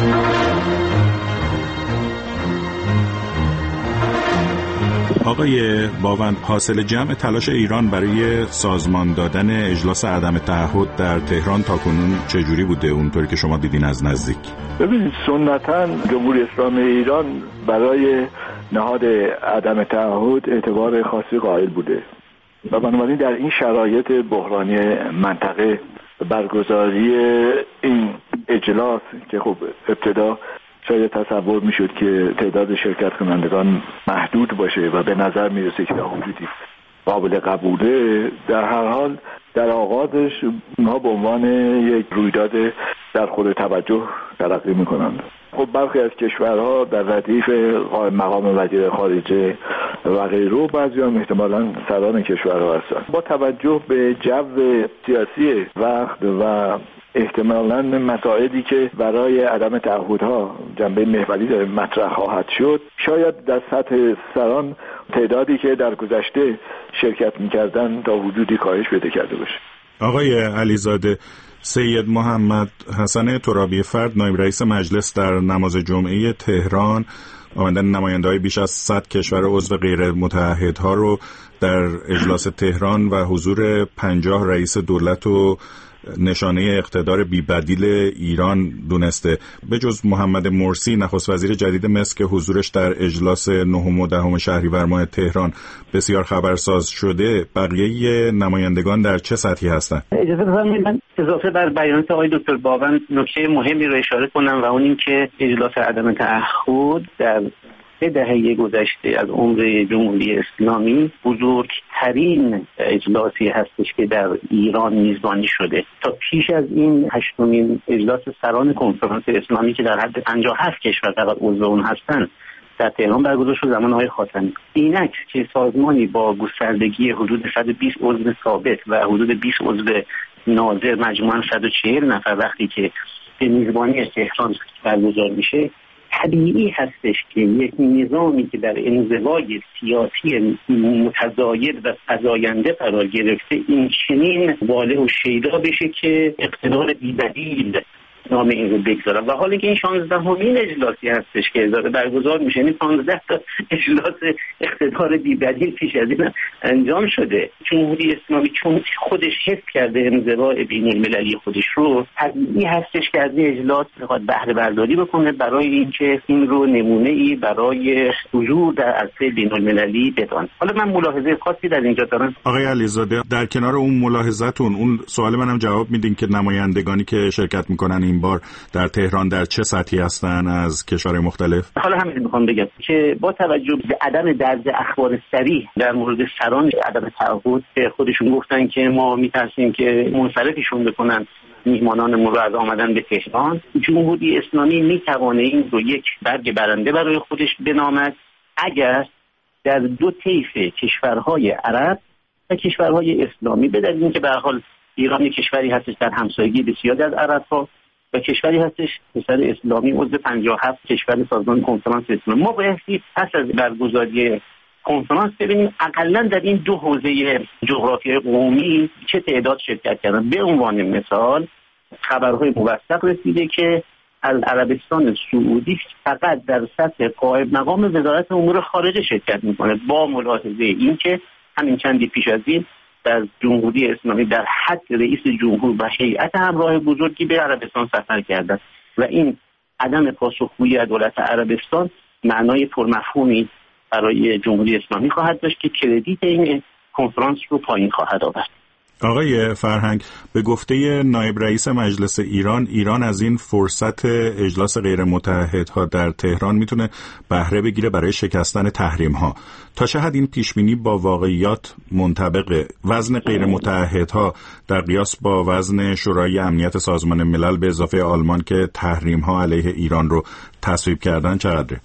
آقای باوند، حاصل جمع تلاش ایران برای سازمان دادن اجلاس عدم تعهد در تهران تاکنون چجوری بوده اونطوری که شما دیدین از نزدیک؟ ببینید، سنتاً جمهوری اسلامی ایران برای نهاد عدم تعهد اعتبار خاصی قائل بوده و بنابراین در این شرایط بحرانی منطقه برگزاری این اجلاس که خب ابتدا شاید تصور میشد که تعداد شرکت کنندگان محدود باشه و به نظر میرسه که حدودی قابل قبوله، در هر حال در آغازش اونها به عنوان یک رویداد در خود توجه تلقی میکنند. خب برخی از کشورها در ردیف قائم مقام وزیر خارجه و غیره، بعضی هم احتمالاً سران کشورها هستند. با توجه به جو سیاسی وقت و احتمالاً مسائلی که برای عدم تعهدها جنبه محوری داره مطرح خواهد شد، شاید در سطح سران تعدادی که در گذشته شرکت می‌کردن تا حدودی کاهش پیدا کرده باشه. آقای علیزاده، سید محمد حسن ترابی فرد، نایب رئیس مجلس در نماز جمعه تهران، آمدن نماینده‌های بیش از 100 کشور عضو غیر متحدها رو در اجلاس تهران و حضور 50 رئیس دولت و نشانه اقتدار بی‌بدیل ایران دونسته. به جز محمد مرسی نخست وزیر جدید مصر که حضورش در اجلاس 9 و 10 شهریور ماه تهران بسیار خبرساز شده، بقیه نمایندگان در چه سطحی هستند؟ اجازه بدید من اضافه بر بیانات آقای دکتر باون نکته مهمی رو اشاره کنم و اون این که اجلاس عدم تعهد در 3 دهه گذشته از عمر جمهوری اسلامی بزرگترین اجلاسی هستش که در ایران میزبانی شده. تا پیش از این 8مین اجلاس سران کنفرانس اسلامی که در حد 57 کشور فقط عضو اون هستند در تهران برگزار شد زمان آقای خاتمی. اینک که سازمانی با گستردگی حدود 120 عضو ثابت و حدود 20 عضو ناظر مجموعاً 140 نفر وقتی که به میزبانی تهران برگزار میشه، طبیعی هستش که یک نظامی که در انزوای سیاسی متزاید و فزاینده قرار گرفته این چنین واله و شیدا بشه که اقتدار بی‌بدیل نام این رو بگذارم. و حالا که این 16مین اجلاسی هستش که داره برگزار میشه، یعنی 15 تا اجلاس اقتدار بی‌بدیل پیش از این انجام شده. جمهوری اسلامی چون خودش حس کرده انزوای بین‌المللی خودش رو، طبیعی هستش که از این اجلاس بخواد بهره برداری بکنه برای اینکه این رو نمونه‌ای برای حضور در عرصه بین‌المللی بدانه. حالا من ملاحظه خاصی در اینجا دارم. آقای علیزاده، در کنار اون ملاحظه‌تون اون سوال منم جواب میدین که نمایندگانی که شرکت میکنن این بار در تهران در چه سطحی هستن از کشورهای مختلف؟ حالا همین میخوام بگم که با توجه به عدم درج اخبار سریع در مورد سران عدم تعهد که خودشون گفتن که ما میترسیم که منصرفشون بکنن میهمانانمون رو از آمدن به تهران، جمهوری اسلامی میتوانه این رو یک برگ برنده برای خودش بنامد اگر در 2 طیف کشورهای عرب و کشورهای اسلامی، به دلیل اینکه به هر حال ایران کشوری هستش در همسایگی بسیاری از عرب‌ها و کشوری هستش کشور اسلامی عضو 57 کشور سازمان کنفرانس اسلامی، ما بایستی پس از برگزاری کنفرانس ببینیم اقلا در این 2 حوزه جغرافیای قومی چه تعداد شرکت کردن. به عنوان مثال خبرهای موثق رسیده که از عربستان سعودی فقط در سطح قائم مقام وزارت امور خارجه شرکت میکنه، با ملاحظه این که همین چندی پیش از این در جمهوری اسلامی در حد رئیس جمهور و هیئت همراه بزرگی به عربستان سفر کردند و این عدم پاسخگویی از دولت عربستان معنای پرمفهومی برای جمهوری اسلامی خواهد داشت که کردیت این کنفرانس رو پایین خواهد آورد. آقای فرهنگ، به گفته نایب رئیس مجلس ایران از این فرصت اجلاس غیر متحدها در تهران میتونه بهره بگیره برای شکستن تحریم ها. تا چه حد این پیشبینی با واقعیات منطبقه؟ وزن غیر متحدها در قیاس با وزن شورای امنیت سازمان ملل به اضافه آلمان که تحریم ها علیه ایران رو تصویب کردن چقدره؟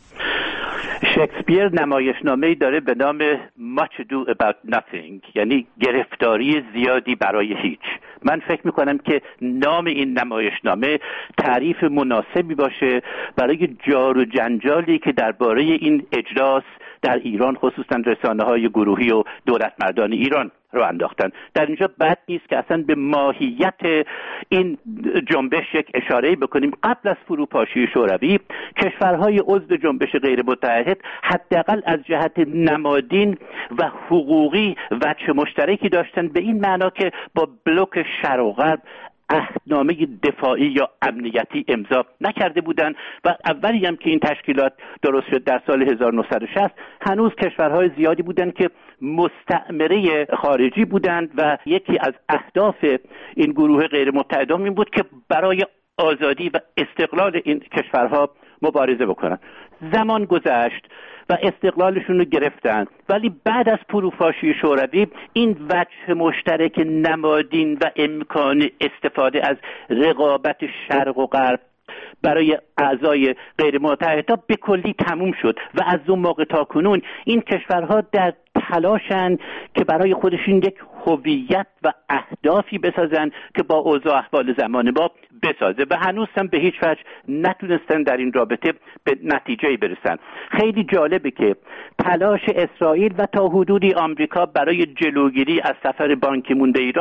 شکسپیر نمایشنامه‌ای داره به نام Much Ado About Nothing، یعنی گرفتاری زیادی برای هیچ. من فکر میکنم که نام این نمایشنامه تعریف مناسبی باشه برای جار و جنجالی که درباره این اجلاس در ایران خصوصا رسانه‌های گروهی و دولت مردان ایران رو انداختن. در اینجا بد نیست که اصلا به ماهیت این جنبش یک اشاره‌ای بکنیم. قبل از فروپاشی شوروی کشورهای عضو جنبش غیر متحد حداقل از جهت نمادین و حقوقی وجه مشترکی داشتن، به این معنا که با بلوک شرق و غرب عهدنامه دفاعی یا امنیتی امضا نکرده بودند و اولی هم که این تشکیلات درست شد در سال 1960 هنوز کشورهای زیادی بودند که مستعمره خارجی بودند و یکی از اهداف این گروه غیر متحدان این بود که برای آزادی و استقلال این کشورها مبارزه بکنند. زمان گذشت و استقلالشون رو گرفتن، ولی بعد از فروپاشی شوروی این وجه مشترک نمادین و امکان استفاده از رقابت شرق و غرب برای اعضای غیر متحدها به کلی تموم شد و از اون موقع تا کنون این کشورها در تلاشن که برای خودشون یک هویت و اهدافی بسازن که با اوضاع احوال زمان ما بسازه و هنوز هم به هیچ وجه نتونستن در این رابطه به نتیجه‌ای برسن. خیلی جالبه که تلاش اسرائیل و تا حدودی آمریکا برای جلوگیری از سفر بان کی مون به ایران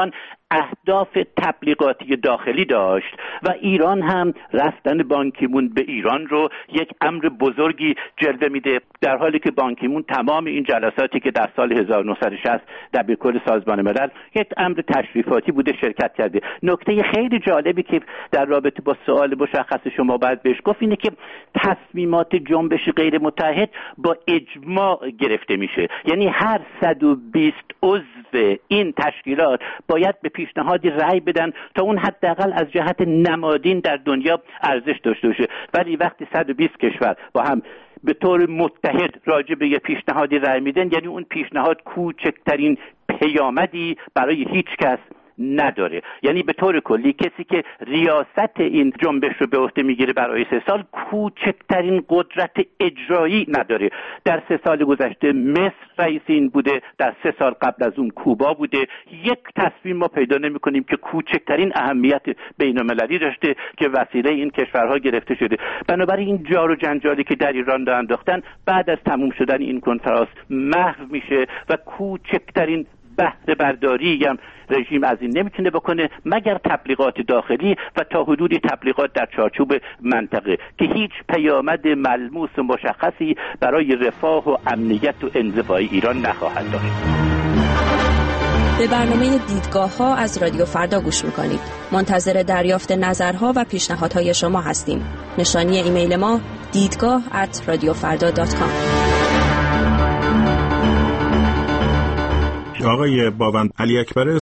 اهداف تبلیغاتی داخلی داشت و ایران هم رفتن بان کی مون به ایران رو یک امر بزرگی جلوه میده، در حالی که بان کی مون تمام این جلساتی که در سال 1960 در کل سازمان ملل یک امر تشریفاتی بوده شرکت کرده. نکته خیلی جالبی که در رابطه با سوال مشخص شما باید بهش گفت اینه که تصمیمات جنبش غیر متحد با اجماع گرفته میشه، یعنی هر 120 عضو این تشکیلات باید به پیشنهادی رأی بدن تا اون حداقل از جهت نمادین در دنیا ارزش داشته باشه. ولی وقتی 120 کشور با هم به طور متحد راجع به یه پیشنهادی رأی میدن، یعنی اون پیشنهاد کوچکترین پیامدی برای هیچ کس نداره. یعنی به طور کلی کسی که ریاست این جنبش رو به عهده میگیره برای 3 سال کوچکترین قدرت اجرایی نداره. در 3 سال گذشته مصر رئیس این بوده، در 3 سال قبل از اون کوبا بوده. یک تصمیم ما پیدا نمی‌کنیم که کوچکترین اهمیت بین‌المللی داشته که وسیله این کشورها گرفته شده. بنابراین این جار و جنجالی که در ایران راه انداختن بعد از تموم شدن این کنفرانس محو میشه و کوچکترین بهره برداری هم رژیم از این نمیتونه بکنه مگر تبلیغات داخلی و تا حدودی تبلیغات در چارچوب منطقه که هیچ پیامد ملموس و مشخصی برای رفاه و امنیت و انزوای ایران نخواهد داشت. به برنامه دیدگاه‌ها از رادیو فردا گوش می‌کنید. منتظر دریافت نظرها و پیشنهادهای شما هستیم. نشانی ایمیل ما دیدگاه@radiofarda.com. آقای باوند، علی اکبر